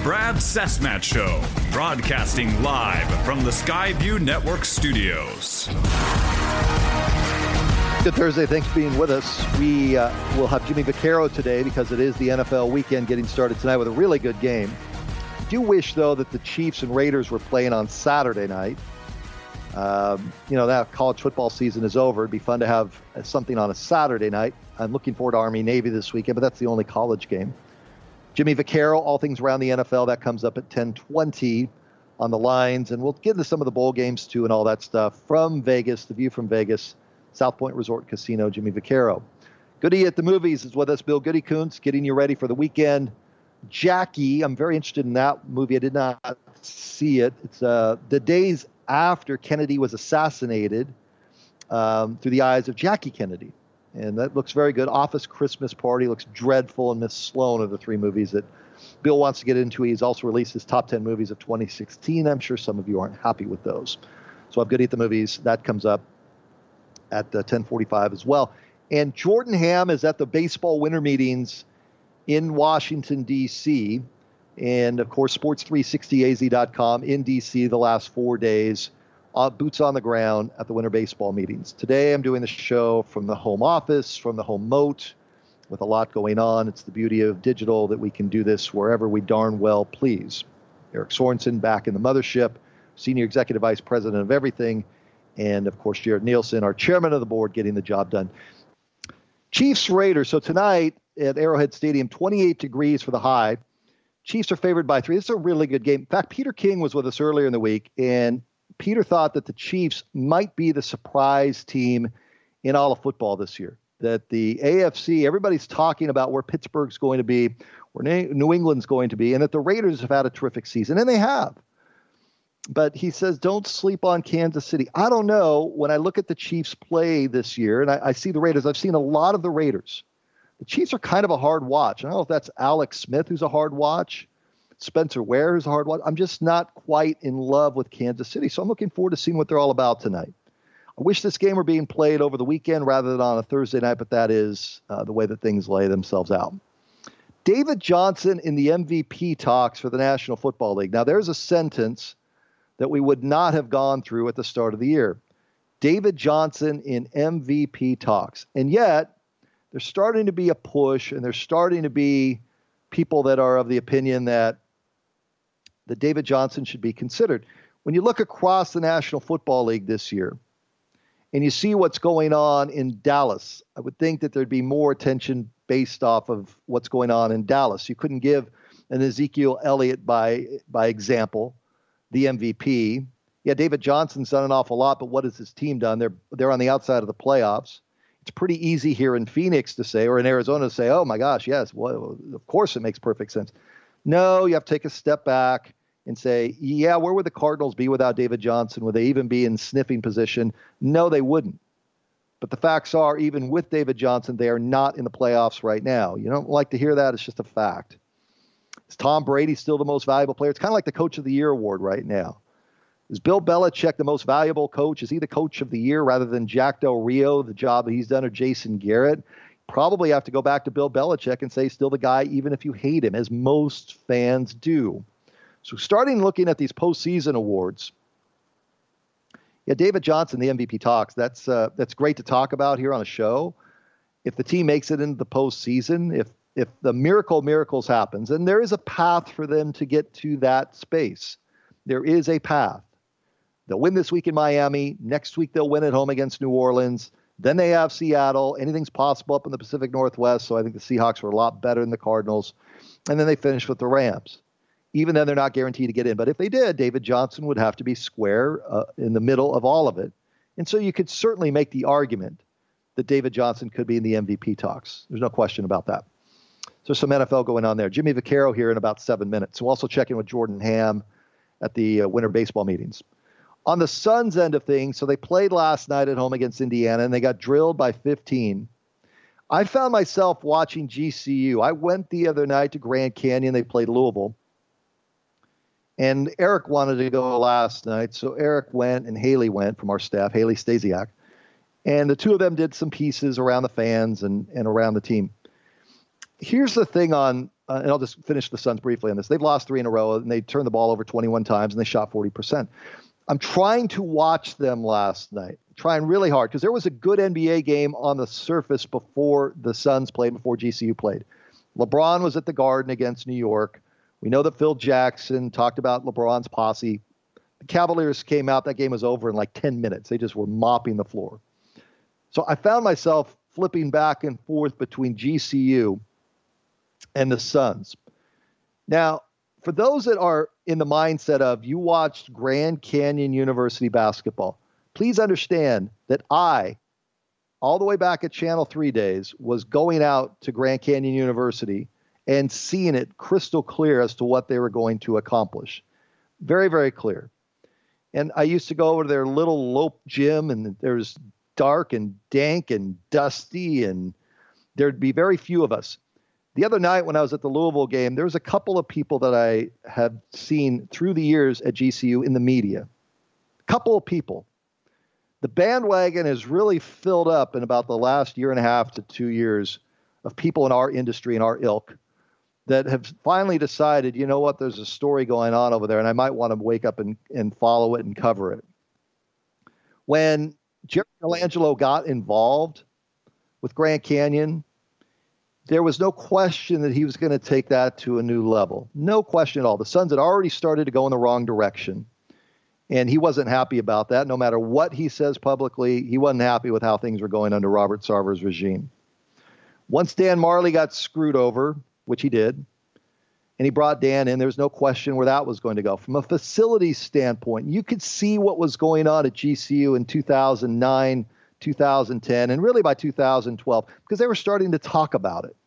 Brad Cessmat Show, broadcasting live from the Skyview Network studios. Good Thursday. Thanks for being with us. We will have Jimmy Vaccaro today because it is the NFL weekend getting started tonight with a really good game. I do wish, though, that the Chiefs and Raiders were playing on Saturday night. That college football season is over. It'd be fun to have something on a Saturday night. I'm looking forward to Army-Navy this weekend, but that's the only college game. Jimmy Vaccaro, all things around the NFL, that comes up at 10:20 on the lines. And we'll get into some of the bowl games, too, and all that stuff. From Vegas, the view from Vegas, South Point Resort Casino, Jimmy Vaccaro. Goody at the Movies is with us. Bill Goody Kuntz, getting you ready for the weekend. Jackie, I'm very interested in that movie. I did not see it. It's the days after Kennedy was assassinated through the eyes of Jackie Kennedy. And that looks very good. Office Christmas Party looks dreadful, and Miss Sloane are the three movies that Bill wants to get into. He's also released his top 10 movies of 2016. I'm sure some of you aren't happy with those. So I've Goody at the Movies. That comes up at 10:45 as well. And Jordan Ham is at the baseball winter meetings in Washington, D.C., and, of course, Sports360AZ.com in D.C. the last 4 days. Boots on the ground at the winter baseball meetings. Today I'm doing the show from the home office, from the home moat, with a lot going on. It's the beauty of digital that we can do this wherever we darn well please. Eric Sorensen back in the mothership, Senior Executive Vice President of everything, and, of course, Jared Nielsen, our chairman of the board, getting the job done. Chiefs Raiders. So tonight at Arrowhead Stadium, 28 degrees for the high. Chiefs are favored by 3. This is a really good game. In fact, Peter King was with us earlier in the week, and Peter thought that the Chiefs might be the surprise team in all of football this year. That the AFC, everybody's talking about where Pittsburgh's going to be, where New England's going to be, and that the Raiders have had a terrific season, and they have. But he says, don't sleep on Kansas City. I don't know. When I look at the Chiefs play this year, and I see the Raiders, I've seen a lot of the Raiders. The Chiefs are kind of a hard watch. I don't know if that's Alex Smith, who's a hard watch, Spencer Ware, who's a hard watch. I'm just not quite in love with Kansas City, so I'm looking forward to seeing what they're all about tonight. I wish this game were being played over the weekend rather than on a Thursday night, but that is the way that things lay themselves out. David Johnson in the MVP talks for the National Football League. Now, there's a sentence that we would not have gone through at the start of the year. David Johnson in MVP talks. And yet, there's starting to be a push, and there's starting to be people that are of the opinion that David Johnson should be considered. When you look across the National Football League this year, and you see what's going on in Dallas, I would think that there'd be more attention based off of what's going on in Dallas. You couldn't give an Ezekiel Elliott, by example, the MVP. Yeah, David Johnson's done an awful lot, but what has his team done? They're on the outside of the playoffs. It's pretty easy here in Phoenix to say, or in Arizona to say, oh my gosh, yes, well, of course it makes perfect sense. No, you have to take a step back and say, yeah, where would the Cardinals be without David Johnson? Would they even be in sniffing position? No, they wouldn't. But the facts are, even with David Johnson, they are not in the playoffs right now. You don't like to hear that. It's just a fact. Is Tom Brady still the most valuable player? It's kind of like the Coach of the Year award right now. Is Bill Belichick the most valuable coach? Is he the Coach of the Year rather than Jack Del Rio, the job that he's done, or Jason Garrett? Probably have to go back to Bill Belichick and say still the guy, even if you hate him, as most fans do. So starting looking at these postseason awards, yeah, David Johnson, the MVP talks. That's great to talk about here on a show. If the team makes it into the postseason, if the miracles happens, and there is a path for them to get to that space. There is a path. They'll win this week in Miami. Next week they'll win at home against New Orleans. Then they have Seattle. Anything's possible up in the Pacific Northwest, so I think the Seahawks were a lot better than the Cardinals. And then they finish with the Rams. Even then, they're not guaranteed to get in. But if they did, David Johnson would have to be square in the middle of all of it. And so you could certainly make the argument that David Johnson could be in the MVP talks. There's no question about that. So some NFL going on there. Jimmy Vaccaro here in about 7 minutes. We'll also check in with Jordan Ham at the winter baseball meetings. On the Suns end of things, so they played last night at home against Indiana, and they got drilled by 15. I found myself watching GCU. I went the other night to Grand Canyon. They played Louisville. And Eric wanted to go last night, so Eric went and Haley went from our staff, Haley Stasiak. And the two of them did some pieces around the fans and around the team. here's the thing and I'll just finish the Suns briefly on this. They've lost 3 in a row, and they turned the ball over 21 times, and they shot 40%. I'm trying to watch them last night, trying really hard, because there was a good NBA game on the surface before the Suns played, before GCU played. LeBron was at the Garden against New York. We know that Phil Jackson talked about LeBron's posse. The Cavaliers came out. That game was over in like 10 minutes. They just were mopping the floor. So I found myself flipping back and forth between GCU and the Suns. Now, for those that are in the mindset of you watched Grand Canyon University basketball, please understand that I, all the way back at Channel 3 days, was going out to Grand Canyon University and seeing it crystal clear as to what they were going to accomplish. Very, very clear. And I used to go over to their little Lope gym, and there was dark and dank and dusty, and there'd be very few of us. The other night when I was at the Louisville game, there was a couple of people that I had seen through the years at GCU in the media. A couple of people. The bandwagon has really filled up in about the last year and a half to 2 years of people in our industry and our ilk that have finally decided, you know what, there's a story going on over there, and I might want to wake up and follow it and cover it. When Jerry Colangelo got involved with Grand Canyon, there was no question that he was going to take that to a new level. No question at all. The Suns had already started to go in the wrong direction, and he wasn't happy about that. No matter what he says publicly, he wasn't happy with how things were going under Robert Sarver's regime. Once Dan Marley got screwed over, which he did, and he brought Dan in, there's no question where that was going to go. From a facility standpoint, you could see what was going on at GCU in 2009, 2010, and really by 2012, because they were starting to talk about it.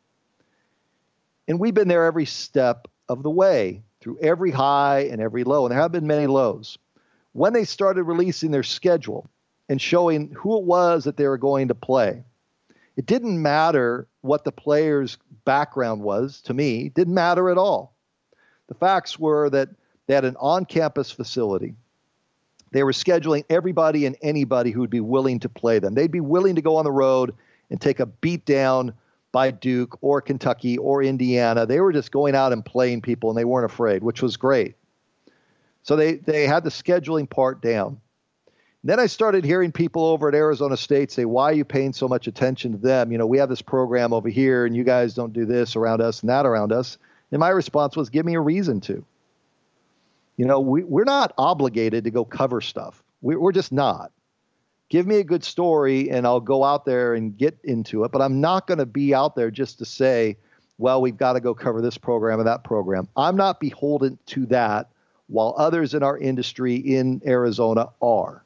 And we've been there every step of the way, through every high and every low, and there have been many lows. When they started releasing their schedule and showing who it was that they were going to play, it didn't matter what the player's background was, to me. It didn't matter at all. The facts were that they had an on-campus facility. They were scheduling everybody and anybody who would be willing to play them. They'd be willing to go on the road and take a beat down by Duke or Kentucky or Indiana. They were just going out and playing people, and they weren't afraid, which was great. So they had the scheduling part down. And then I started hearing people over at Arizona State say, why are you paying so much attention to them? You know, we have this program over here, and you guys don't do this around us and that around us. And my response was, give me a reason to. You know, we're not obligated to go cover stuff. We're just not. Give me a good story, and I'll go out there and get into it. But I'm not going to be out there just to say, well, we've got to go cover this program or that program. I'm not beholden to that, while others in our industry in Arizona are.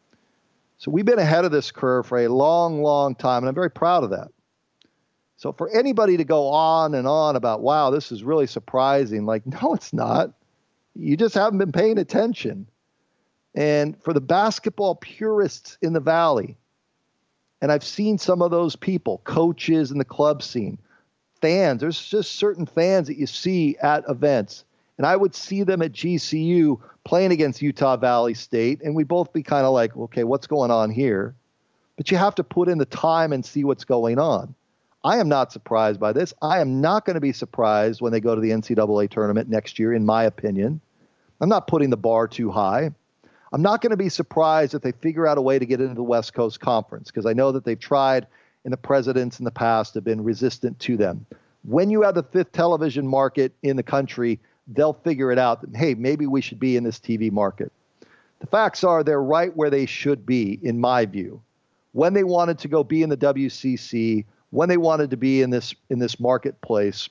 So we've been ahead of this curve for a long, long time, and I'm very proud of that. So for anybody to go on and on about, wow, this is really surprising, like, no, it's not. You just haven't been paying attention. And for the basketball purists in the Valley, and I've seen some of those people, coaches in the club scene, fans, there's just certain fans that you see at events. And I would see them at GCU playing against Utah Valley State, and we'd both be kind of like, okay, what's going on here? But you have to put in the time and see what's going on. I am not surprised by this. I am not going to be surprised when they go to the NCAA tournament next year, in my opinion. I'm not putting the bar too high. I'm not going to be surprised if they figure out a way to get into the West Coast Conference, because I know that they've tried, and the presidents in the past have been resistant to them. When you have the fifth television market in the country, they'll figure it out. Hey, maybe we should be in this TV market. The facts are they're right where they should be, in my view. When they wanted to go be in the WCC, when they wanted to be in this marketplace,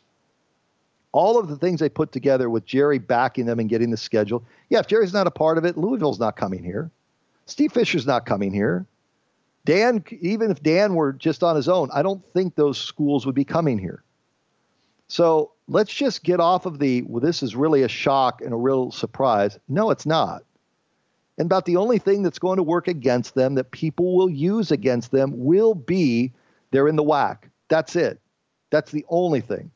all of the things they put together with Jerry backing them and getting the schedule. Yeah, if Jerry's not a part of it, Louisville's not coming here. Steve Fisher's not coming here. Dan, even if Dan were just on his own, I don't think those schools would be coming here. So let's just get off of well, this is really a shock and a real surprise. No, it's not. And about the only thing that's going to work against them, that people will use against them, will be they're in the WAC. That's it. That's the only thing.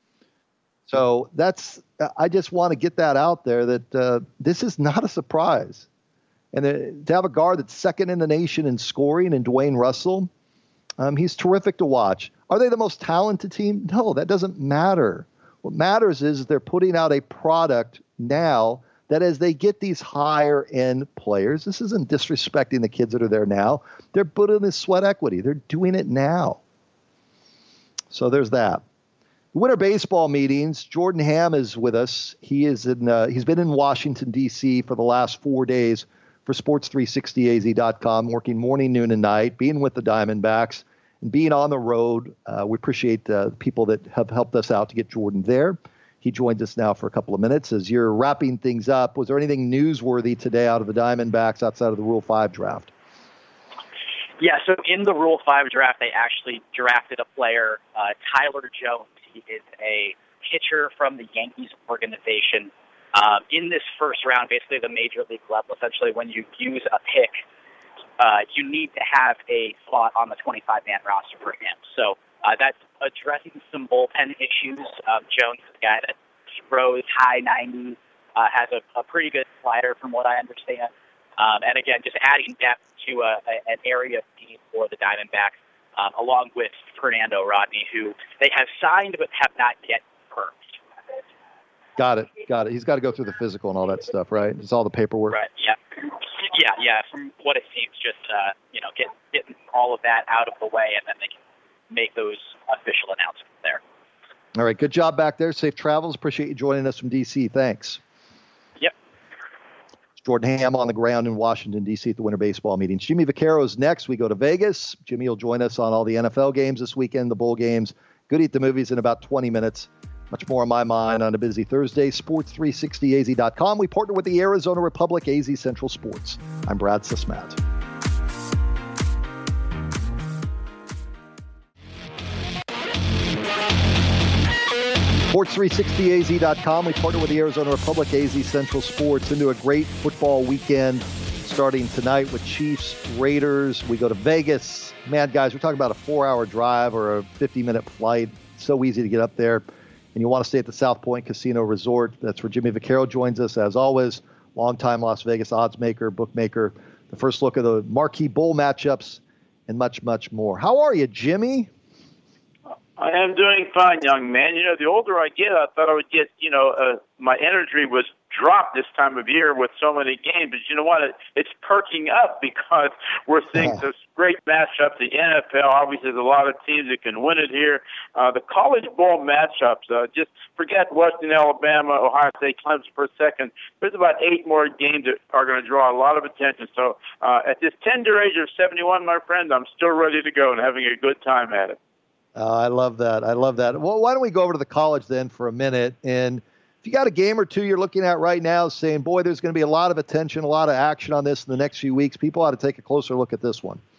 So I just want to get that out there, that this is not a surprise. And to have a guard that's second in the nation in scoring, and Dwayne Russell, he's terrific to watch. Are they the most talented team? No, that doesn't matter. What matters is they're putting out a product now that as they get these higher-end players, this isn't disrespecting the kids that are there now. They're putting in sweat equity. They're doing it now. So there's that. Winter baseball meetings. Jordan Ham is with us. He's been in Washington, D.C. for the last 4 days for Sports360AZ.com, working morning, noon, and night, being with the Diamondbacks, and being on the road. We appreciate the people that have helped us out to get Jordan there. He joins us now for a couple of minutes. As you're wrapping things up, was there anything newsworthy today out of the Diamondbacks outside of the Rule 5 draft? Yeah, so in the Rule 5 draft, they actually drafted a player, Tyler Jones. He is a pitcher from the Yankees organization. In this first round, basically the major league level, essentially when you use a pick, you need to have a slot on the 25-man roster for him. So that's addressing some bullpen issues. Jones is a guy that throws high 90s, has a pretty good slider from what I understand. And again, just adding depth to an area of need for the Diamondbacks, along with Fernando Rodney, who they have signed but have not yet permed. Got it. He's got to go through the physical and all that stuff, right? It's all the paperwork. Right, yeah. From what it seems, just, getting all of that out of the way, and then they can make those official announcements there. All right, good job back there. Safe travels. Appreciate you joining us from D.C. Thanks. Yep. It's Jordan Ham on the ground in Washington, D.C. at the winter baseball meetings. Jimmy Vaccaro's next. We go to Vegas. Jimmy will join us on all the NFL games this weekend, the bowl games. Goody at the movies in about 20 minutes. Much more on my mind on a busy Thursday. Sports360AZ.com. We partner with the Arizona Republic AZ Central Sports. I'm Brad Sismat. Sports360AZ.com. We partner with the Arizona Republic AZ Central Sports into a great football weekend starting tonight with Chiefs, Raiders. We go to Vegas. Man, guys, we're talking about a 4-hour drive or a 50-minute flight. So easy to get up there. And you want to stay at the South Point Casino Resort. That's where Jimmy Vaccaro joins us, as always. Longtime Las Vegas odds maker, bookmaker. The first look at the marquee bowl matchups and much, much more. How are you, Jimmy? I am doing fine, young man. The older I get, I thought I would get, my energy was dropped this time of year with so many games. But you know what? It's perking up because we're seeing some great matchups. The NFL, obviously, there's a lot of teams that can win it here. The college bowl matchups, just forget Western Alabama, Ohio State, Clemson for a second. There's about 8 more games that are going to draw a lot of attention. So at this tender age of 71, my friend, I'm still ready to go and having a good time at it. I love that. Well, why don't we go over to the college then for a minute? And if you got a game or two you're looking at right now saying, boy, there's going to be a lot of attention, a lot of action on this in the next few weeks, people ought to take a closer look at this one.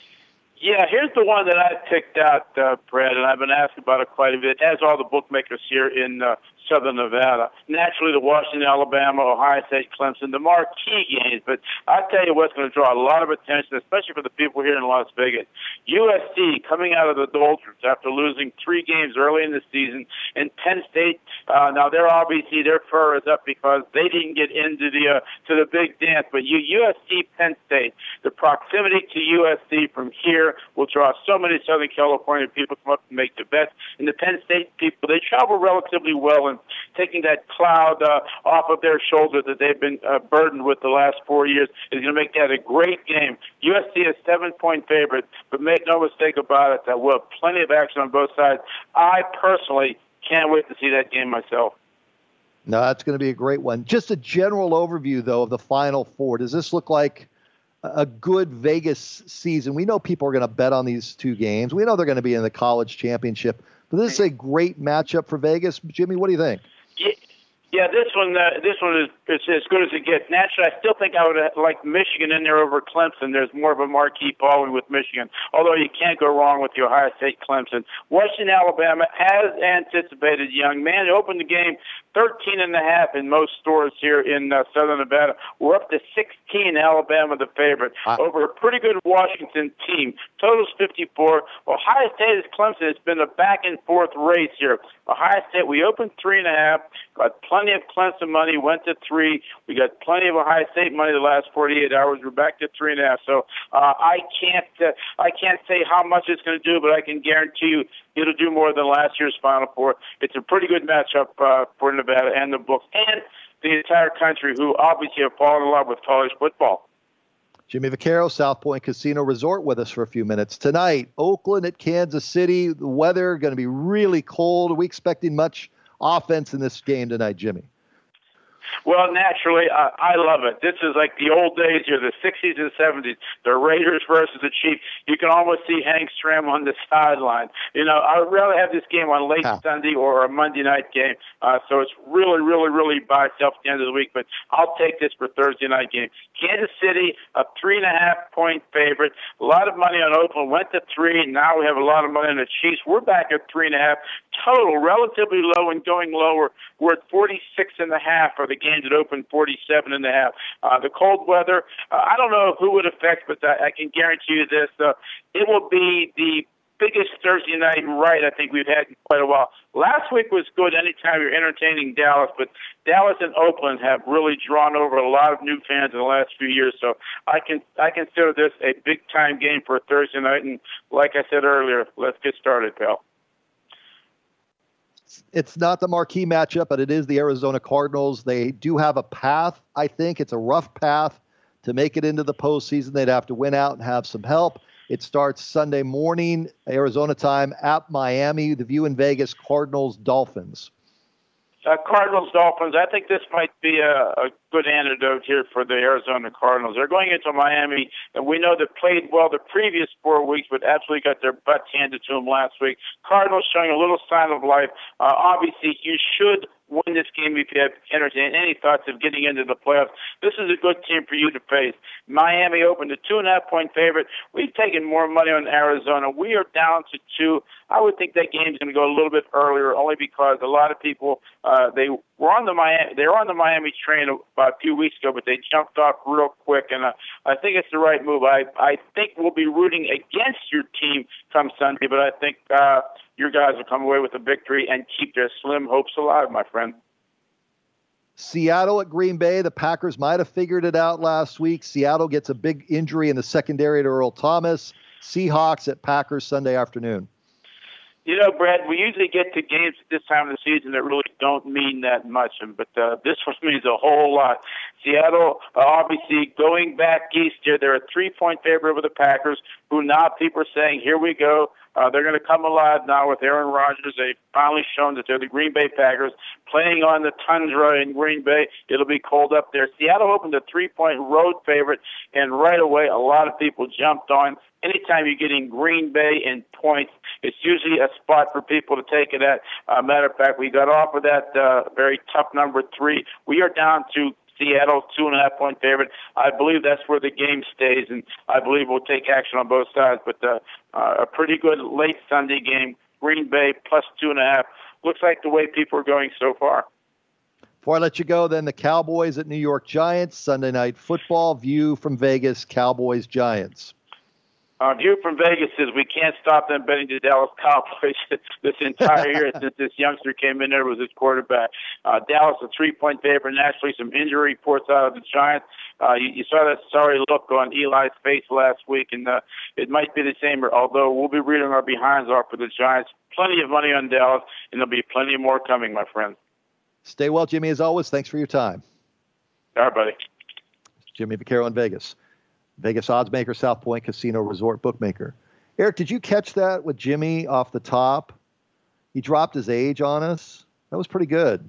Yeah, here's the one that I picked out, Brad, and I've been asked about it quite a bit, as all the bookmakers here in Southern Nevada. Naturally, the Washington, Alabama, Ohio State, Clemson, the marquee games. But I'll tell you what's going to draw a lot of attention, especially for the people here in Las Vegas. USC coming out of the doldrums after losing 3 games early in the season. And Penn State, now they're obviously, their fur is up because they didn't get into the to the big dance. But USC, Penn State, the proximity to USC from here will draw so many Southern California people come up and make the bets. And the Penn State people, they travel relatively well, and taking that cloud off of their shoulders that they've been burdened with the last 4 years is going to make that a great game. USC is 7-point favorite, but make no mistake about it, that we'll have plenty of action on both sides. I personally can't wait to see that game myself. No, that's going to be a great one. Just a general overview, though, of the Final Four. Does this look like a good Vegas season? We know people are going to bet on these 2 games. We know they're going to be in the college championship. But this is a great matchup for Vegas. Jimmy, what do you think? Yeah, this one is as good as it gets. Naturally, I still think I would like Michigan in there over Clemson. There's more of a marquee following with Michigan, although you can't go wrong with the Ohio State Clemson. Western Alabama, as anticipated, young man, opened the game 13.5 in most stores here in Southern Nevada. We're up to 16, Alabama the favorite, over a pretty good Washington team. Total's 54. Ohio State is Clemson. It's been a back-and-forth race here. Ohio State, we opened 3.5, got plenty plenty of Clemson money, went to 3. We got plenty of Ohio State money the last 48 hours. We're back to 3.5. So I can't say how much it's going to do, but I can guarantee you it'll do more than last year's Final Four. It's a pretty good matchup for Nevada and the books and the entire country, who obviously have fallen in love with college football. Jimmy Vaccaro, South Point Casino Resort, with us for a few minutes. Tonight, Oakland at Kansas City. The weather going to be really cold. Are we expecting much offense in this game tonight, Jimmy? Well, naturally, I love it. This is like the old days here, the 60s and 70s, the Raiders versus the Chiefs. You can almost see Hank Stram on the sideline. You know, I would rather have this game on late Sunday or a Monday night game. So it's really, really, really by itself at the end of the week. But I'll take this for Thursday night game. Kansas City, a 3.5-point favorite. A lot of money on Oakland. Went to 3. Now we have a lot of money on the Chiefs. We're back at 3.5. Total, relatively low and going lower. We're at 46.5 for the games that opened 47.5. The cold weather, I don't know who it affects, but I can guarantee you this. It will be the biggest Thursday night right I think we've had in quite a while. Last week was good anytime you're entertaining Dallas, but Dallas and Oakland have really drawn over a lot of new fans in the last few years. So I consider this a big-time game for a Thursday night. And like I said earlier, let's get started, pal. It's not the marquee matchup, but it is the Arizona Cardinals. They do have a path, I think. It's a rough path to make it into the postseason. They'd have to win out and have some help. It starts Sunday morning, Arizona time, at Miami. The view in Vegas, Cardinals, Dolphins. Cardinals, Dolphins. I think this might be a good antidote here for the Arizona Cardinals. They're going into Miami, and we know they played well the previous 4 weeks, but absolutely got their butts handed to them last week. Cardinals showing a little sign of life. Obviously, you should win this game if you have entertained any thoughts of getting into the playoffs. This is a good team for you to face. Miami opened a 2.5-point favorite. We've taken more money on Arizona. We are down to 2. I would think that game's going to go a little bit earlier, only because a lot of people they were on the Miami train about a few weeks ago, but they jumped off real quick, and I think it's the right move. I think we'll be rooting against your team come Sunday, but I think your guys will come away with a victory and keep their slim hopes alive, my friend. Seattle at Green Bay. The Packers might have figured it out last week. Seattle gets a big injury in the secondary to Earl Thomas. Seahawks at Packers Sunday afternoon. You know, Brad, we usually get to games at this time of the season that really don't mean that much, but this one means a whole lot. Seattle, obviously, going back east here, they're a 3-point favorite over the Packers, who now people are saying, here we go. They're going to come alive now with Aaron Rodgers. They've finally shown that they're the Green Bay Packers playing on the tundra in Green Bay. It'll be cold up there. Seattle opened a 3-point road favorite, and right away a lot of people jumped on. Anytime you're getting Green Bay in points, it's usually a spot for people to take it at. Matter of fact, we got off of that very tough number 3. We are down to Seattle, 2.5-point favorite. I believe that's where the game stays, and I believe we'll take action on both sides. But a pretty good late Sunday game, Green Bay plus 2.5. Looks like the way people are going so far. Before I let you go, then the Cowboys at New York Giants, Sunday Night Football, view from Vegas, Cowboys, Giants. View from Vegas is we can't stop them betting the Dallas Cowboys this entire year since this youngster came in there was his quarterback. Dallas a 3-point favorite. Naturally, some injury reports out of the Giants. You saw that sorry look on Eli's face last week, and it might be the same, although we'll be reading our behinds off for the Giants. Plenty of money on Dallas, and there'll be plenty more coming, my friend. Stay well, Jimmy, as always. Thanks for your time. All right, buddy. Jimmy Vaccaro in Vegas. Vegas odds maker, South Point Casino Resort bookmaker. Eric, did you catch that with Jimmy off the top? He dropped his age on us. That was pretty good.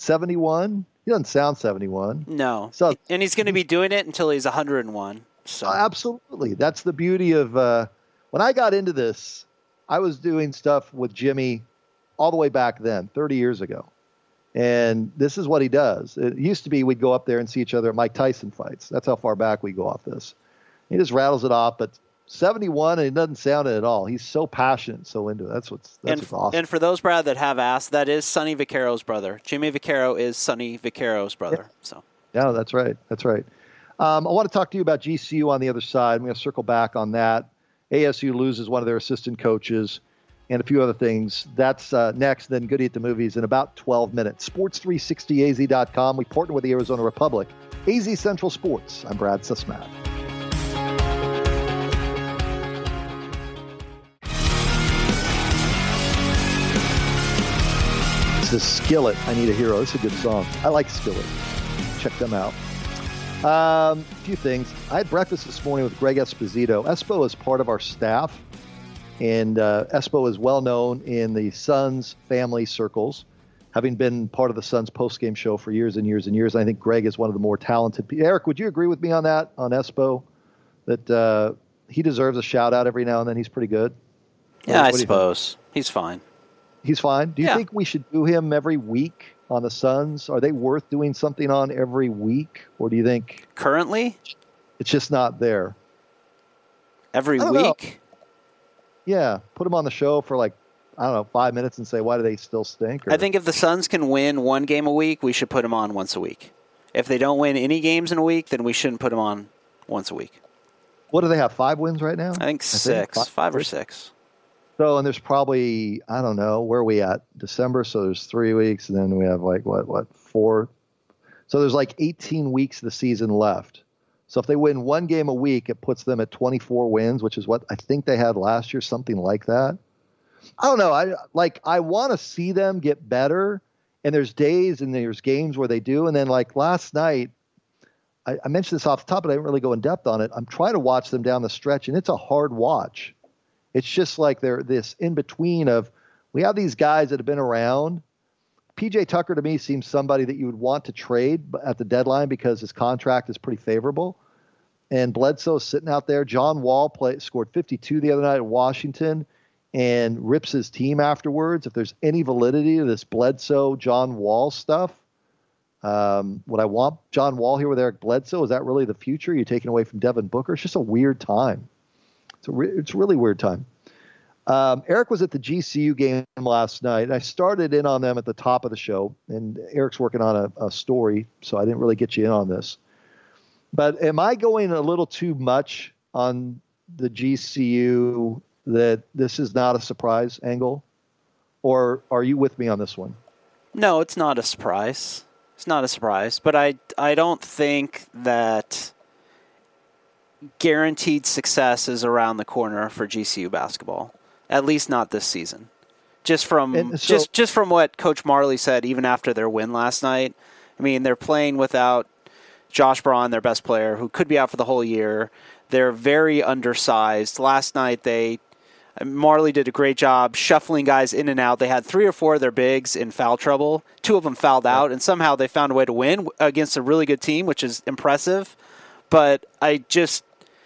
71? He doesn't sound 71. No. So, and he's going to be doing it until he's 101. So. Absolutely. That's the beauty of when I got into this, I was doing stuff with Jimmy all the way back then, 30 years ago. And this is what he does. It used to be we'd go up there and see each other at Mike Tyson fights. That's how far back we go off this. He just rattles it off, but 71, and it doesn't sound it at all. He's so passionate, so into it. That's what's awesome. And for those, Brad, that have asked, that is Sonny Vaccaro's brother. Jimmy Vaccaro is Sonny Vaccaro's brother. Yeah. So. Yeah, that's right. That's right. I want to talk to you about GCU on the other side. I'm going to circle back on that. ASU loses one of their assistant coaches. and a few other things. That's next, then Goody at the Movies in about 12 minutes. Sports360az.com. We partner with the Arizona Republic. AZ Central Sports. I'm Brad Sussman. This is Skillet. I Need a Hero. This is a good song. I like Skillet. Check them out. A few things. I had breakfast this morning with Greg Esposito. Espo is part of our staff, and Espo is well known in the Suns family circles, having been part of the Suns postgame show for years and years and years. I think Greg is one of the more talented people. Eric, would you agree with me on that, on Espo, that he deserves a shout-out every now and then? He's pretty good? Yeah, I suppose. He's fine. He's fine? Do you think we should do him every week on the Suns? Are they worth doing something on every week? Or do you think currently it's just not there? Every week? Yeah. Put him on the show for 5 minutes and say, why do they still stink? I think if the Suns can win one game a week, we should put him on once a week. If they don't win any games in a week, then we shouldn't put him on once a week. What do they have, 5 wins right now? I think 6, 5 or 6. So, and there's probably, I don't know, where are we at? December, so there's 3 weeks, and then we have 4? So there's 18 weeks of the season left. So if they win one game a week, it puts them at 24 wins, which is what I think they had last year, something like that. I don't know. I want to see them get better, and there's days and there's games where they do. And then last night, I mentioned this off the top, but I didn't really go in depth on it. I'm trying to watch them down the stretch, and it's a hard watch. It's just they're this in between of, we have these guys that have been around. PJ Tucker to me seems somebody that you would want to trade at the deadline because his contract is pretty favorable. And Bledsoe's sitting out there. John Wall scored 52 the other night at Washington and rips his team afterwards. If there's any validity to this Bledsoe, John Wall stuff, would I want John Wall here with Eric Bledsoe? Is that really the future? You're taking away from Devin Booker? It's just a weird time. It's a really weird time. Eric was at the GCU game last night. I started in on them at the top of the show, and Eric's working on a story, so I didn't really get you in on this. But am I going a little too much on the GCU that this is not a surprise angle? Or are you with me on this one? No, it's not a surprise. It's not a surprise. But I don't think that guaranteed success is around the corner for GCU basketball, at least not this season. Just from just from what Coach Marley said, even after their win last night. I mean, they're playing without Josh Braun, their best player, who could be out for the whole year. They're very undersized. Last night, Marley did a great job shuffling guys in and out. They had 3 or 4 of their bigs in foul trouble. 2 of them fouled out, and somehow they found a way to win against a really good team, which is impressive. But I'm just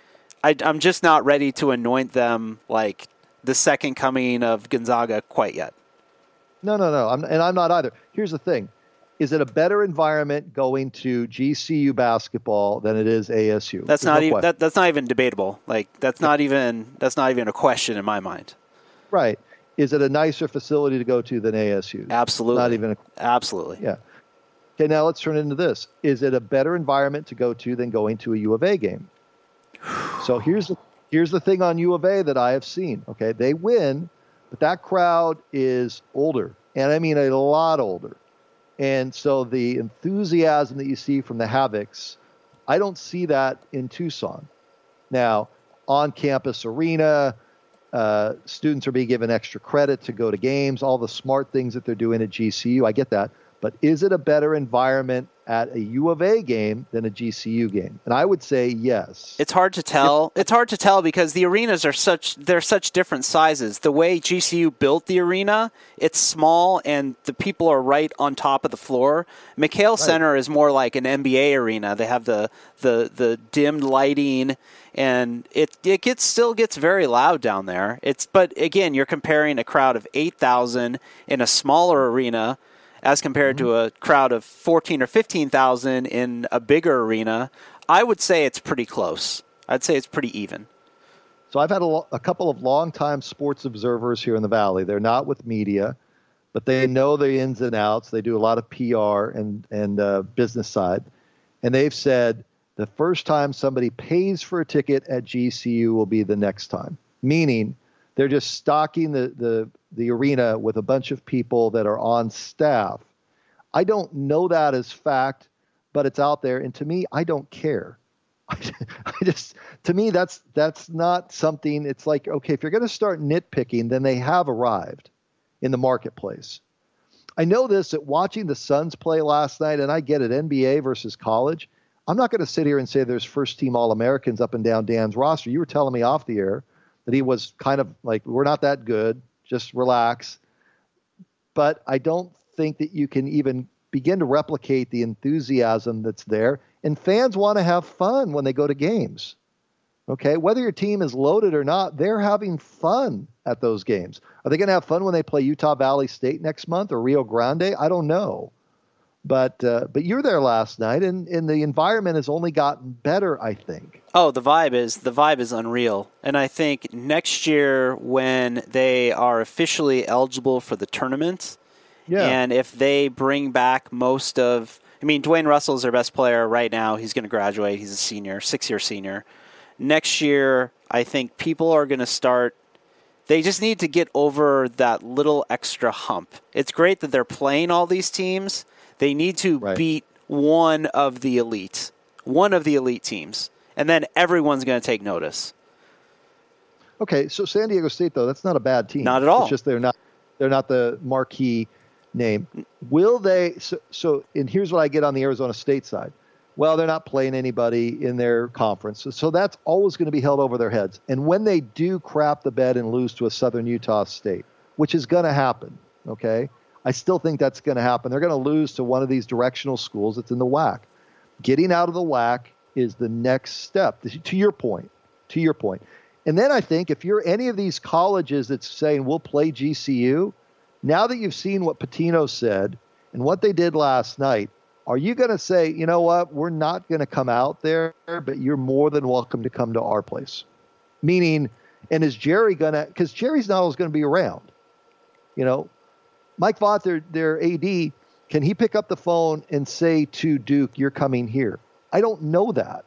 not ready to anoint them like the second coming of Gonzaga quite yet. No. I'm not either. Here's the thing. Is it a better environment going to GCU basketball than it is ASU? That's not even debatable. That's not even a question in my mind. Right. Is it a nicer facility to go to than ASU? Absolutely. Not even absolutely. Yeah. Okay, now let's turn into this. Is it a better environment to go to than going to a U of A game? So here's the thing on U of A that I have seen. Okay, they win, but that crowd is older, and I mean a lot older. And so the enthusiasm that you see from the Havocs, I don't see that in Tucson. Now, on-campus arena, students are being given extra credit to go to games, all the smart things that they're doing at GCU. I get that. But is it a better environment at a U of A game than a GCU game? And I would say yes. It's hard to tell. It's hard to tell because the arenas are such different sizes. The way GCU built the arena, it's small and the people are right on top of the floor. McHale Center is more like an NBA arena. They have the dimmed lighting, and it still gets very loud down there. But again, you're comparing a crowd of 8,000 in a smaller arena as compared to a crowd of 14 or 15,000 in a bigger arena. I would say it's pretty close. I'd say it's pretty even. So I've had a couple of longtime sports observers here in the Valley. They're not with media, but they know the ins and outs. They do a lot of PR and business side. And they've said the first time somebody pays for a ticket at GCU will be the next time, meaning They're just stocking the arena with a bunch of people that are on staff. I don't know that as fact, but it's out there. And to me, I don't care. To me, that's not something. It's like, okay, if you're going to start nitpicking, then they have arrived in the marketplace. I know this at watching the Suns play last night, and I get it, NBA versus college. I'm not going to sit here and say there's first-team All-Americans up and down Dan's roster. You were telling me off the air that he was kind of like, we're not that good, just relax. But I don't think that you can even begin to replicate the enthusiasm that's there. And fans want to have fun when they go to games. Okay, whether your team is loaded or not, they're having fun at those games. Are they going to have fun when they play Utah Valley State next month or Rio Grande? I don't know. But you're there last night, and the environment has only gotten better, I think. Oh, the vibe is unreal. And I think next year when they are officially eligible for the tournament, and if they bring back most of, Dwayne Russell's their best player right now. He's going to graduate. He's a senior, 6-year senior. Next year, I think people are going to start. They just need to get over that little extra hump. It's great that they're playing all these teams. They need to beat one of the elite teams, and then everyone's going to take notice. Okay, so San Diego State, though, that's not a bad team. Not at all. It's just they're not the marquee name. Will they? So, and here's what I get on the Arizona State side. Well, they're not playing anybody in their conference, so that's always going to be held over their heads. And when they do crap the bed and lose to a Southern Utah State, which is going to happen, okay, I still think that's going to happen. They're going to lose to one of these directional schools that's in the WAC. Getting out of the WAC is the next step, to your point. And then I think if you're any of these colleges that's saying we'll play GCU, now that you've seen what Pitino said and what they did last night, are you going to say, you know what, we're not going to come out there, but you're more than welcome to come to our place? Meaning, and is Jerry going to, because Jerry's not always going to be around. Mike Vaught, their AD, can he pick up the phone and say to Duke, you're coming here? I don't know that.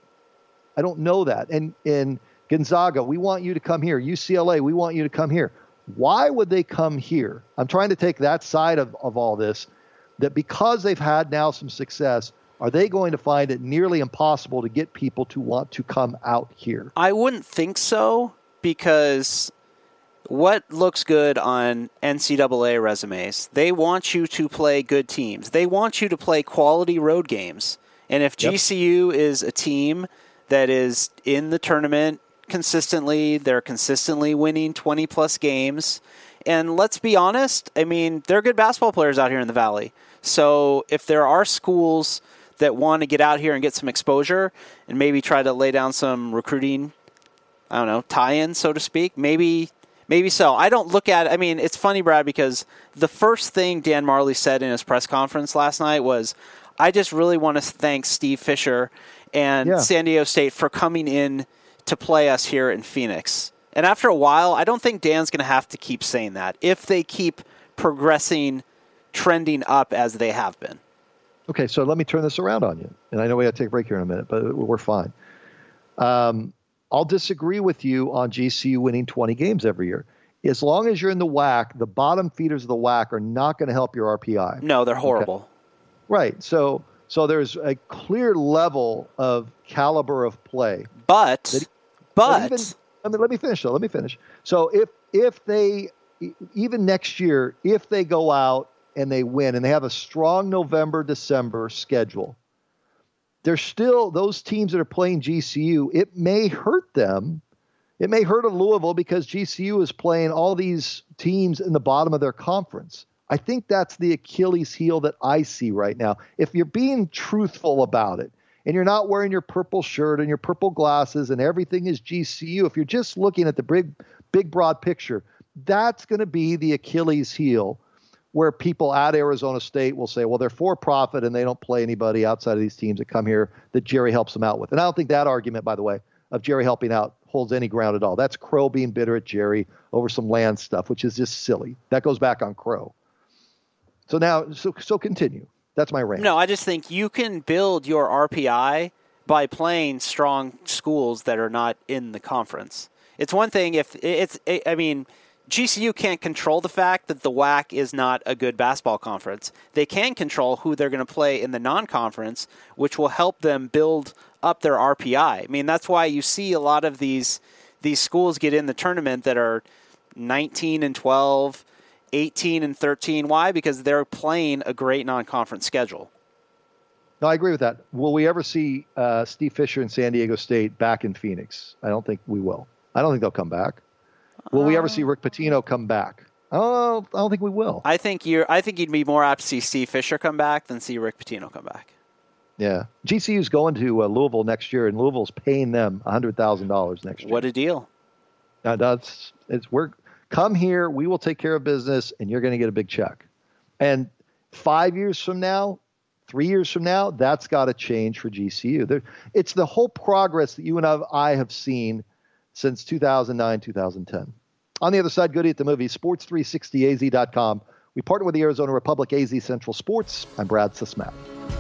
And Gonzaga, we want you to come here. UCLA, we want you to come here. Why would they come here? I'm trying to take that side of all this, that because they've had now some success, are they going to find it nearly impossible to get people to want to come out here? I wouldn't think so, because what looks good on NCAA resumes? They want you to play good teams. They want you to play quality road games. And if GCU is a team that is in the tournament consistently, they're consistently winning 20-plus games. And let's be honest, they're good basketball players out here in the Valley. So if there are schools that want to get out here and get some exposure and maybe try to lay down some recruiting, tie-in, so to speak, maybe so. I don't look at it. It's funny, Brad, because the first thing Dan Majerle said in his press conference last night was, I just really want to thank Steve Fisher and San Diego State for coming in to play us here in Phoenix. And after a while, I don't think Dan's going to have to keep saying that if they keep progressing, trending up as they have been. Okay, so let me turn this around on you. And I know we got to take a break here in a minute, but we're fine. I'll disagree with you on GCU winning 20 games every year. As long as you're in the WAC, the bottom feeders of the WAC are not going to help your RPI. No, they're horrible. Okay? Right. So there's a clear level of caliber of play. But let me finish though. Let me finish. So if they, even next year, if they go out and they win and they have a strong November, December schedule, there's still those teams that are playing GCU. It may hurt them. It may hurt a Louisville because GCU is playing all these teams in the bottom of their conference. I think that's the Achilles heel that I see right now. If you're being truthful about it and you're not wearing your purple shirt and your purple glasses and everything is GCU, if you're just looking at the big broad picture, that's going to be the Achilles heel where people at Arizona State will say, well, they're for profit and they don't play anybody outside of these teams that come here that Jerry helps them out with. And I don't think that argument, by the way, of Jerry helping out holds any ground at all. That's Crow being bitter at Jerry over some land stuff, which is just silly. That goes back on Crow. So continue. That's my rant. No, I just think you can build your RPI by playing strong schools that are not in the conference. It's one thing if GCU can't control the fact that the WAC is not a good basketball conference. They can control who they're going to play in the non-conference, which will help them build up their RPI. I mean, that's why you see a lot of these schools get in the tournament that are 19-12, 18-13. Why? Because they're playing a great non-conference schedule. No, I agree with that. Will we ever see Steve Fisher and San Diego State back in Phoenix? I don't think we will. I don't think they'll come back. Will we ever see Rick Pitino come back? Oh, I don't think we will. I think you'd be more apt to see Steve Fisher come back than see Rick Pitino come back. Yeah, GCU's going to Louisville next year, and Louisville's paying them $100,000 next year. What a deal! We're come here, we will take care of business, and you're going to get a big check. And 5 years from now, 3 years from now, that's got to change for GCU. It's the whole progress that you and I have seen since 2009, 2010. On the other side, Goody at the Movies, sports360az.com. We partner with the Arizona Republic AZ Central Sports. I'm Brad Sismat.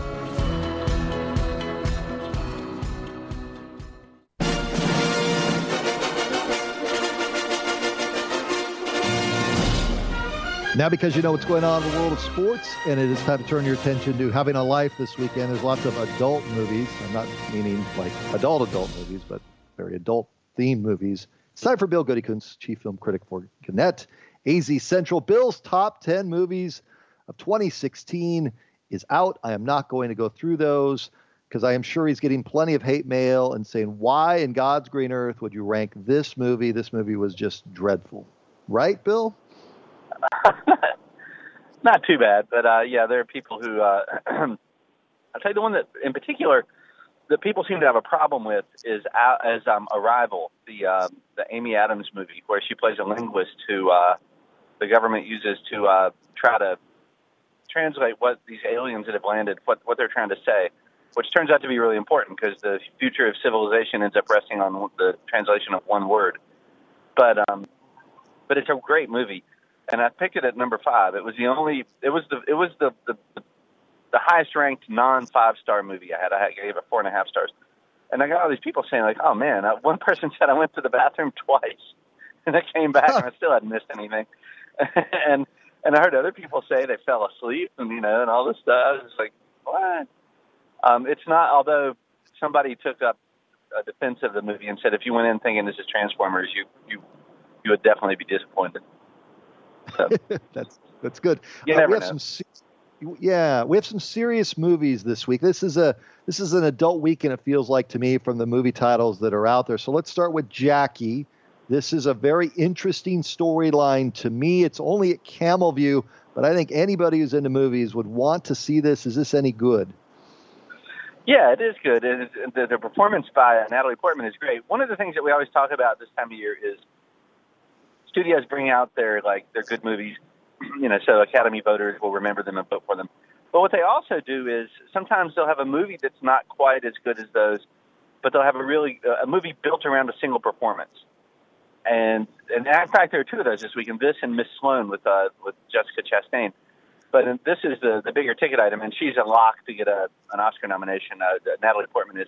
Now, because you know what's going on in the world of sports, and it is time to turn your attention to having a life this weekend. There's lots of adult movies. I'm not meaning like adult movies, but very adult-themed movies. It's time for Bill Goody-Kuntz, chief film critic for Gannett. AZ Central. Bill's top 10 movies of 2016 is out. I am not going to go through those because I am sure he's getting plenty of hate mail and saying, why in God's green earth would you rank this movie? This movie was just dreadful. Right, Bill? Not too bad, but yeah, there are people who I'll tell you the one that in particular that people seem to have a problem with is Arrival, the Amy Adams movie where she plays a linguist who the government uses to try to translate what these aliens that have landed, what they're trying to say, which turns out to be really important because the future of civilization ends up resting on the translation of one word. But it's a great movie. And I picked it at number 5. It was the highest ranked non-5-star movie I had. I gave it 4.5 stars. And I got all these people saying like, oh man, one person said I went to the bathroom twice and I came back and I still hadn't missed anything. and I heard other people say they fell asleep and, and all this stuff. I was like, what? It's not, although somebody took up a defense of the movie and said, if you went in thinking this is Transformers, you would definitely be disappointed. So. That's good. We have some serious movies this week. This is an adult weekend, it feels like to me, from the movie titles that are out there. So let's start with Jackie. This is a very interesting storyline to me. It's only at Camel View, but I think anybody who's into movies would want to see this. Is this any good? Yeah, it is good. The performance by Natalie Portman is great. One of the things that we always talk about this time of year is studios bring out their good movies, so Academy voters will remember them and vote for them. But what they also do is sometimes they'll have a movie that's not quite as good as those, but they'll have a movie built around a single performance. And in fact, there are 2 of those this week, and this and Miss Sloane with Jessica Chastain. But this is the bigger ticket item, and she's a lock to get an Oscar nomination. Natalie Portman is.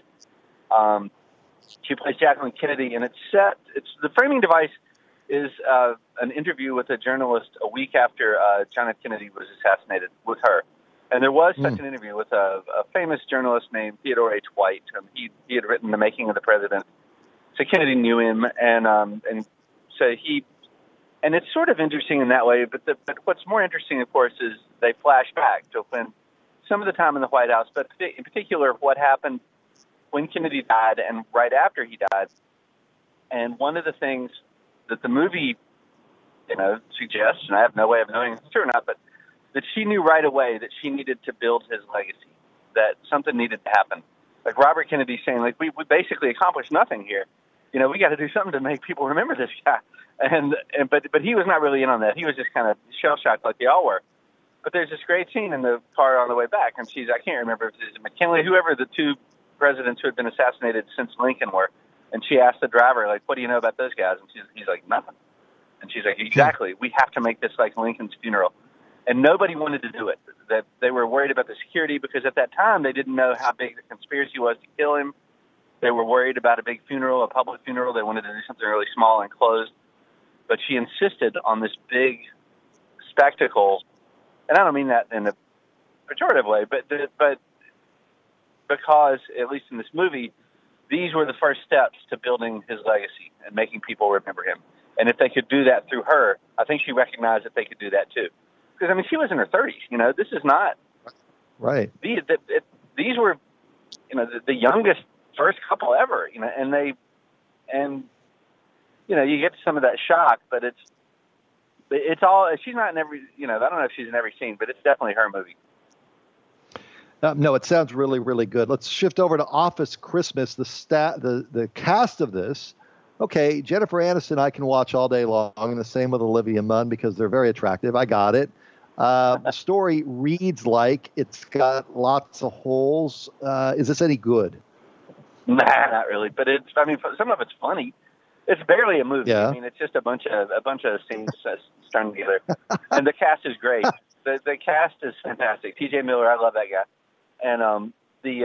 She plays Jacqueline Kennedy, and it's the framing device is an interview with a journalist a week after John F. Kennedy was assassinated with her. And there was such an interview with a famous journalist named Theodore H. White. He had written The Making of the President. So Kennedy knew him, and so and it's sort of interesting in that way, but what's more interesting, of course, is they flash back to when some of the time in the White House, but in particular what happened when Kennedy died and right after he died. And one of the things that the movie, suggests, and I have no way of knowing if it's true or not, but that she knew right away that she needed to build his legacy, that something needed to happen. Like Robert Kennedy saying, like, we basically accomplished nothing here. We got to do something to make people remember this guy. But he was not really in on that. He was just kind of shell-shocked like they all were. But there's this great scene in the car on the way back, and I can't remember if it was McKinley, whoever the 2 presidents who had been assassinated since Lincoln were. And she asked the driver, like, what do you know about those guys? And he's like, nothing. And she's like, exactly. We have to make this like Lincoln's funeral. And nobody wanted to do it. That they were worried about the security because at that time they didn't know how big the conspiracy was to kill him. They were worried about a big funeral, a public funeral. They wanted to do something really small and closed. But she insisted on this big spectacle, and I don't mean that in a pejorative way, but because, at least in this movie, these were the first steps to building his legacy and making people remember him. And if they could do that through her, I think she recognized that they could do that too. Because, I mean, she was in her 30s. You know, this is not right. These were, you know, the youngest first couple ever. You know, and you know, you get some of that shock, but it's all. She's not in every. You know, I don't know if she's in every scene, but it's definitely her movie. No, it sounds really, really good. Let's shift over to Office Christmas. The cast of this. Okay, Jennifer Aniston I can watch all day long, and the same with Olivia Munn because they're very attractive. I got it. The story reads like it's got lots of holes. Is this any good? Nah, not really. But I mean, some of it's funny. It's barely a movie. Yeah. I mean, it's just a bunch of scenes strung together, and the cast is great. The cast is fantastic. T.J. Miller, I love that guy. And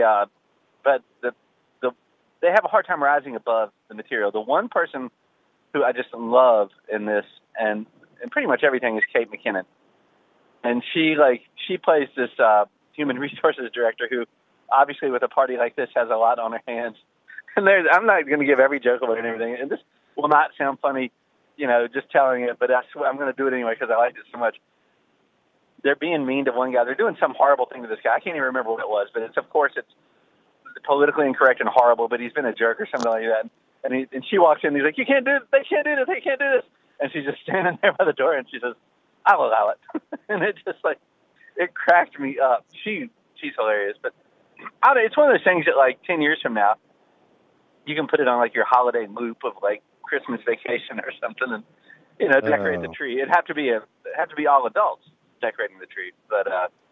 they have a hard time rising above the material. The one person who I just love in this and pretty much everything is Kate McKinnon. And she plays this human resources director who obviously with a party like this has a lot on her hands. And I'm not going to give every joke about it and everything. And this will not sound funny, you know, just telling it, but I swear I'm going to do it anyway because I liked it so much. They're being mean to one guy. They're doing some horrible thing to this guy. I can't even remember what it was, but it's politically incorrect and horrible, but he's been a jerk or something like that. And she walks in and he's like, you can't do this. They can't do this. They can't do this. And she's just standing there by the door and she says, I'll allow it. And it just it cracked me up. She's hilarious, but it's one of those things that 10 years from now, you can put it on your holiday loop of Christmas Vacation or something and, you know, decorate the tree. It'd have to be all adults decorating the tree. But,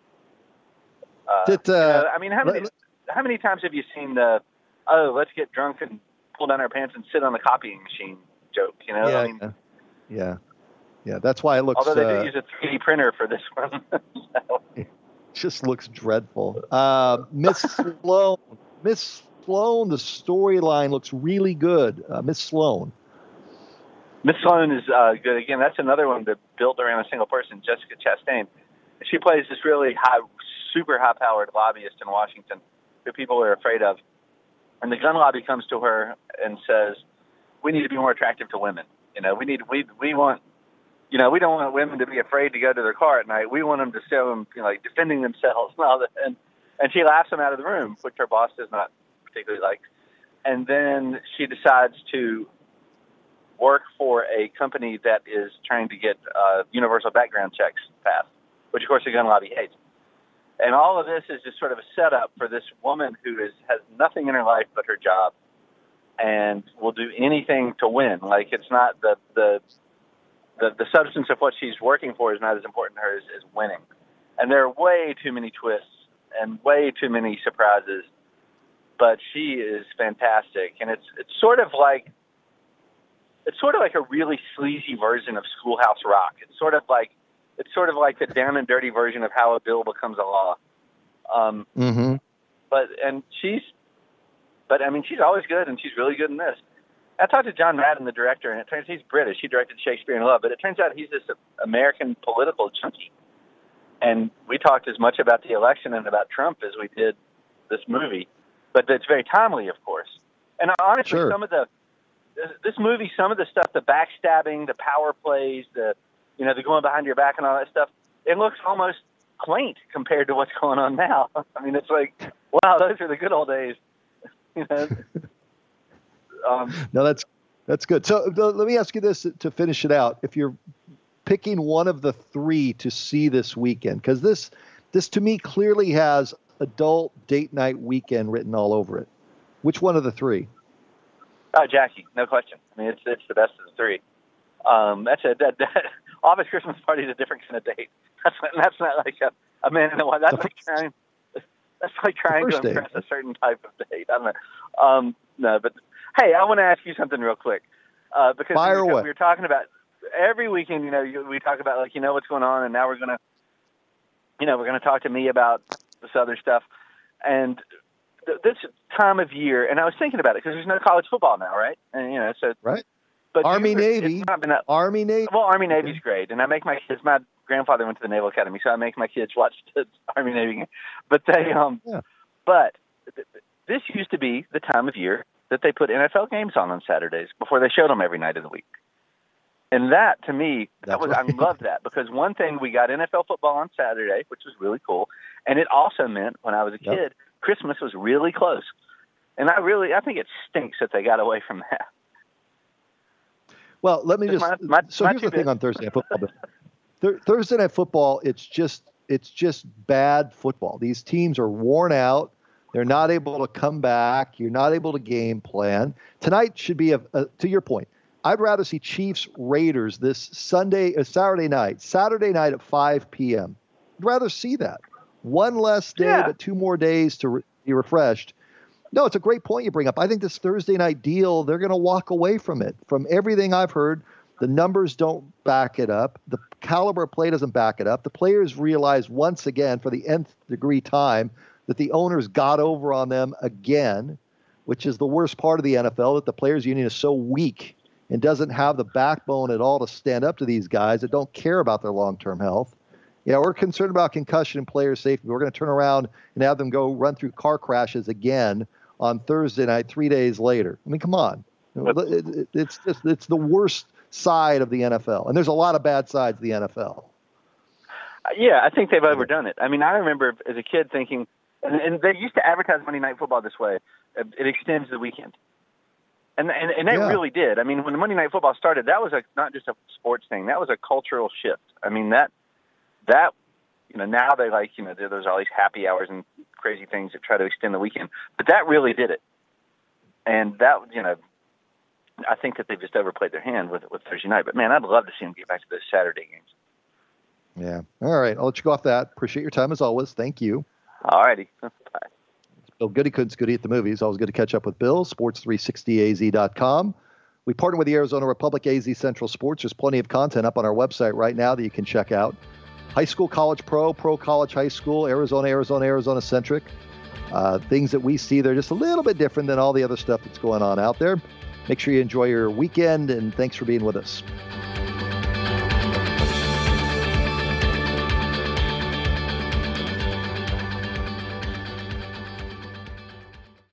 I mean, how many times have you seen let's get drunk and pull down our pants and sit on the copying machine joke, you know? Yeah, I mean, yeah. That's why it looks. Although they do use a 3D printer for this one. So. It just looks dreadful. Miss Sloane. Miss Sloane, the storyline looks really good. Miss Sloane. Miss Sloane is good. Again, that's another one that built around a single person, Jessica Chastain. She plays this really super high-powered lobbyist in Washington who people are afraid of. And the gun lobby comes to her and says, we need to be more attractive to women. You know, we want, you know, we don't want women to be afraid to go to their car at night. We want them to show them, you know, defending themselves and all that. And she laughs them out of the room, which her boss does not particularly like. And then she decides to work for a company that is trying to get universal background checks passed, which, of course, the gun lobby hates. And all of this is just sort of a setup for this woman who has nothing in her life but her job and will do anything to win. It's not the substance of what she's working for is not as important to her as winning. And there are way too many twists and way too many surprises, but she is fantastic. And it's sort of like a really sleazy version of Schoolhouse Rock. It's sort of like the down and dirty version of How a Bill Becomes a Law. But I mean, she's always good, and she's really good in this. I talked to John Madden, the director, and it turns out he's British. He directed Shakespeare in Love, but it turns out he's this American political junkie. And we talked as much about the election and about Trump as we did this movie, but it's very timely, of course. And honestly, sure. This movie, some of the stuff, the backstabbing, the power plays, the going behind your back and all that stuff, it looks almost quaint compared to what's going on now. I mean, it's like, wow, those are the good old days. You know? No, that's good. So let me ask you this to finish it out. If you're picking one of the three to see this weekend, because this to me clearly has adult date night weekend written all over it. Which one of the three? Jackie, no question. I mean, it's the best of the three. Office Christmas Party is a different kind of date. That's not like a man and a wife. That's like trying to impress a certain type of date. I don't know. No, but hey, I want to ask you something real quick. Because we were talking about every weekend, you know, we talk about what's going on, and now we're gonna talk to me about this other stuff. And this time of year, and I was thinking about it because there's no college football now, right? And so right. But Army-Navy. Army-Navy. Well, Army-Navy's great, and I make my kids. My grandfather went to the Naval Academy, so I make my kids watch the Army-Navy game. But this used to be the time of year that they put NFL games on Saturdays before they showed them every night of the week. And that, to me, I loved that, because one thing, we got NFL football on Saturday, which was really cool, and it also meant, when I was a kid, Christmas was really close. And I think it stinks that they got away from that. Well, let me just. So here's the thing on Thursday Night Football. Thursday Night Football, it's just bad football. These teams are worn out. They're not able to come back. You're not able to game plan. Tonight should be to your point. I'd rather see Chiefs Raiders this Saturday night at 5 p.m. I'd rather see that. One less day, but 2 more days to be refreshed. No, it's a great point you bring up. I think this Thursday night deal, they're going to walk away from it. From everything I've heard, the numbers don't back it up. The caliber of play doesn't back it up. The players realize once again, for the nth degree time, that the owners got over on them again, which is the worst part of the NFL, that the players union is so weak and doesn't have the backbone at all to stand up to these guys that don't care about their long-term health. Yeah, we're concerned about concussion and player safety. We're going to turn around and have them go run through car crashes again on Thursday night, 3 days later. I mean, come on. It's the worst side of the NFL. And there's a lot of bad sides of the NFL. Yeah, I think they've overdone it. I mean, I remember as a kid thinking, and they used to advertise Monday Night Football this way, it extends the weekend. And they really did. I mean, when the Monday Night Football started, that was not just a sports thing. That was a cultural shift. I mean, that now they there's all these happy hours and crazy things that try to extend the weekend. But that really did it. And that, I think that they've just overplayed their hand with Thursday night. But, man, I'd love to see them get back to those Saturday games. Yeah. All right. I'll let you go off that. Appreciate your time as always. Thank you. All righty. Bye. Bill Goody-Kunst, Goody at the Movies. Always good to catch up with Bill. Sports360az.com. We partner with the Arizona Republic AZ Central Sports. There's plenty of content up on our website right now that you can check out. High school, college, pro college, high school, Arizona-centric. Things that we see, they're just a little bit different than all the other stuff that's going on out there. Make sure you enjoy your weekend, and thanks for being with us.